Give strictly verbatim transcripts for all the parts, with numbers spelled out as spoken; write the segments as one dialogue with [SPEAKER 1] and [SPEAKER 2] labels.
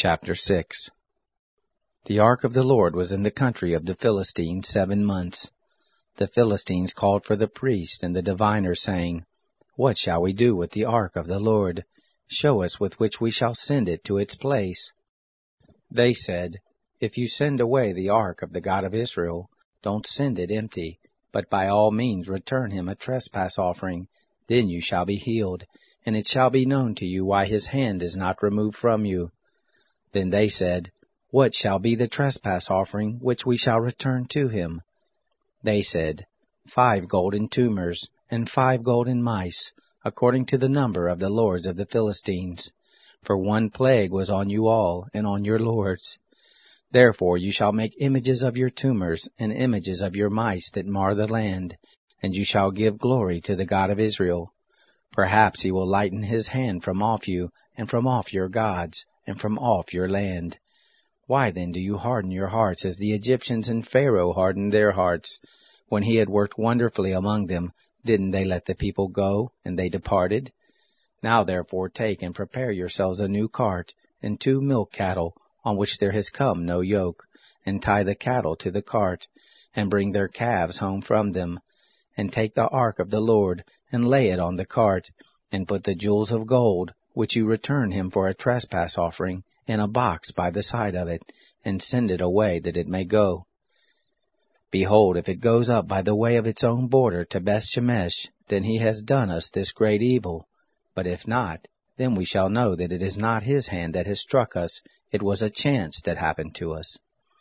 [SPEAKER 1] Chapter six. The ark of the Lord was in the country of the Philistines seven months. The Philistines called for the priest and the diviner, saying, What shall we do with the ark of the Lord? Show us with which we shall send it to its place. They said, If you send away the ark of the God of Israel, don't send it empty, but by all means return him a trespass offering. Then you shall be healed, and it shall be known to you why his hand is not removed from you. Then they said, What shall be the trespass offering which we shall return to him? They said, Five golden tumors, and five golden mice, according to the number of the lords of the Philistines. For one plague was on you all, and on your lords. Therefore you shall make images of your tumors, and images of your mice that mar the land, and you shall give glory to the God of Israel. Perhaps he will lighten his hand from off you, and from off your gods, and from off your land. Why then do you harden your hearts as the Egyptians and Pharaoh hardened their hearts? When he had worked wonderfully among them, didn't they let the people go, and they departed? Now therefore take and prepare yourselves a new cart, and two milk cattle, on which there has come no yoke, and tie the cattle to the cart, and bring their calves home from them, and take the ark of the Lord, and lay it on the cart, and put the jewels of gold, which you return him for a trespass offering, in a box by the side of it, and send it away that it may go. Behold, if it goes up by the way of its own border to Bethshemesh, then he has done us this great evil. But if not, then we shall know that it is not his hand that has struck us, it was a chance that happened to us.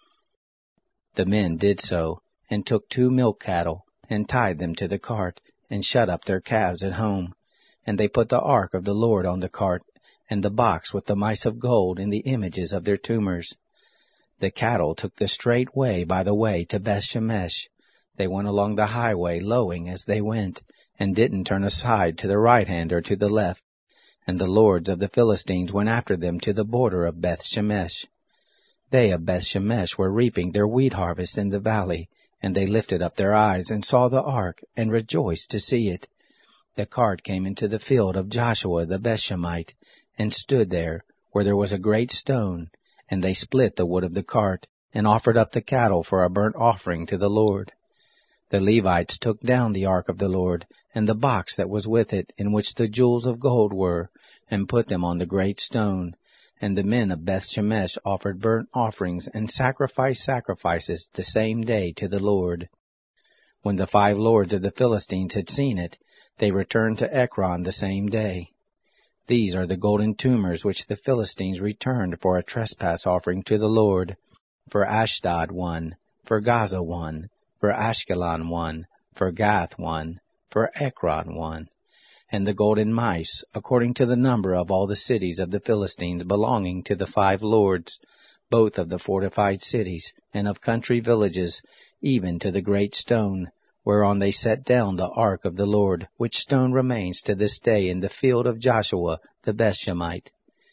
[SPEAKER 1] The men did so, and took two milk cattle, and tied them to the cart, and shut up their calves at home. And they put the ark of the Lord on the cart, and the box with the mice of gold and the images of their tumors. The cattle took the straight way by the way to Bethshemesh. They went along the highway lowing as they went, and didn't turn aside to the right hand or to the left. And the lords of the Philistines went after them to the border of Bethshemesh. They of Bethshemesh were reaping their wheat harvest in the valley, and they lifted up their eyes and saw the ark, and rejoiced to see it. The cart came into the field of Joshua the Bethshemite, and stood there, where there was a great stone, and they split the wood of the cart, and offered up the cattle for a burnt offering to the Lord. The Levites took down the ark of the Lord, and the box that was with it, in which the jewels of gold were, and put them on the great stone. And the men of Bethshemesh offered burnt offerings and sacrificed sacrifices the same day to the Lord. When the five lords of the Philistines had seen it, they returned to Ekron the same day. These are the golden tumors which the Philistines returned for a trespass offering to the Lord. For Ashdod one, for Gaza one, for Ashkelon one, for Gath one, for Ekron one. And the golden mice, according to the number of all the cities of the Philistines belonging to the five lords, both of the fortified cities, and of country villages, even to the great stone, whereon they set down the ark of the Lord, which stone remains to this day in the field of Joshua the Bethshemite.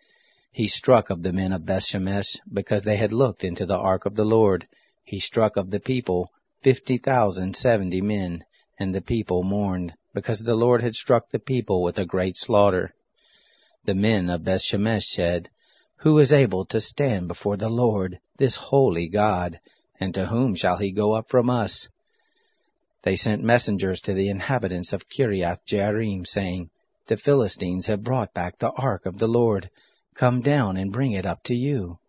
[SPEAKER 1] He struck of the men of Bethshemesh, because they had looked into the ark of the Lord. He struck of the people fifty thousand seventy men, and the people mourned, because the Lord had struck the people with a great slaughter. The men of Bethshemesh said, Who is able to stand before the Lord, this holy God, and to whom shall he go up from us? They sent messengers to the inhabitants of Kiriath-Jearim, saying, The Philistines have brought back the ark of the Lord. Come down and bring it up to you.